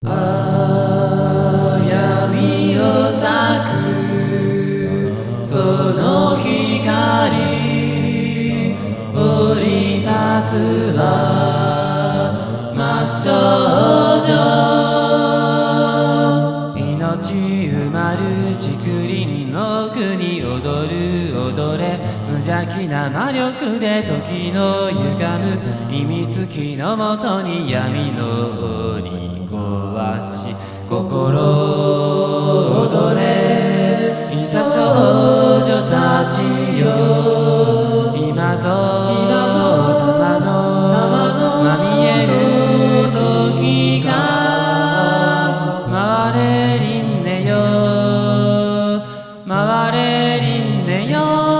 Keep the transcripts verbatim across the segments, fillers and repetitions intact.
あやみを咲くその光降り立つは魔少女命生まる竹林の国踊る踊れ無邪気な魔力で時の歪む秘密基のもとに闇の檻壊し心踊れいざ少女たちよ今ぞ玉のまみえる時が回れりんねよ回れりんねよ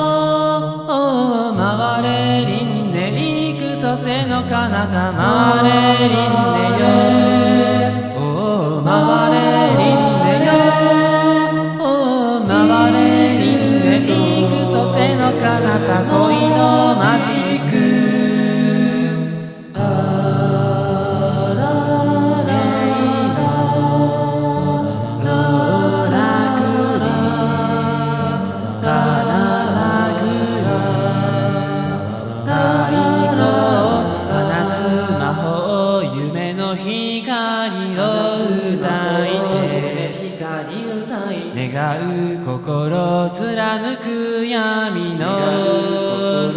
回れりんね幾とせの彼方回れりんねよ回れりんねよ回れりんね幾とせの彼方恋のマジックあられいのローラクリかなたくり太鼓放つ魔法夢の光を歌いて願う心貫く闇の空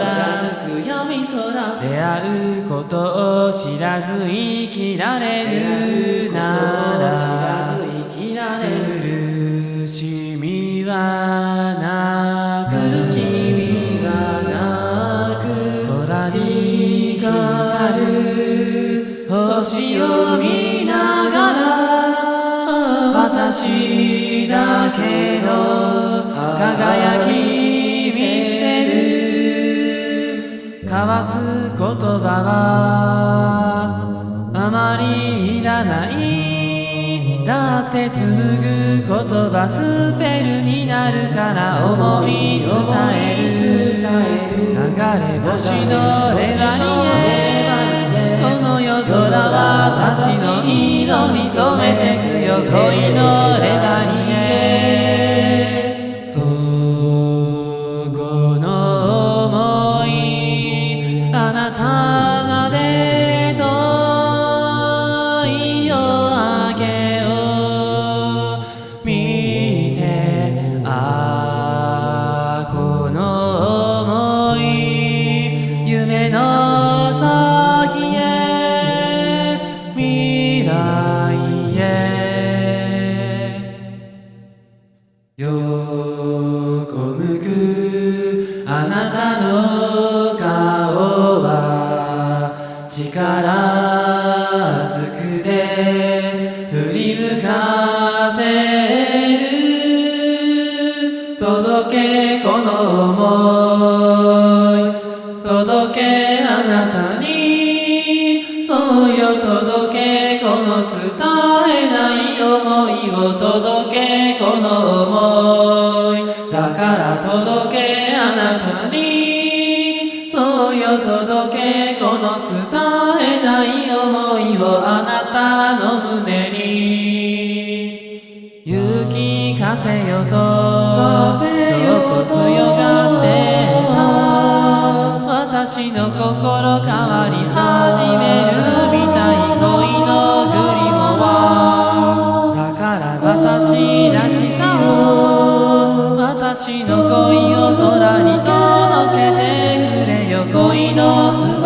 出会うことを知らず生きられるなら苦しみはなく空に光る星を見ながら私だけの輝き見せる交わす言葉はあまりいらないだって紡ぐ言葉スペルになるから思い伝える流れ星のレバリエこの夜空は私の色に染めてくよ恋のレバリエそこの想いあなたが出とい夜明けを見てああこの想い夢の先へ未来へ横向くあなたの顔は力ずくで振り向かせる届けこの想い届けあなたにそうよ届けこの伝えない想いを届けこの想いだから届けあなたにそうよ届けこの伝えない想いをあなたの胸に行き風よとちょっと強がってた私の心変わり始めるみたい恋のグリモはだから私らしさを私の恋を空に届けてくれよ恋の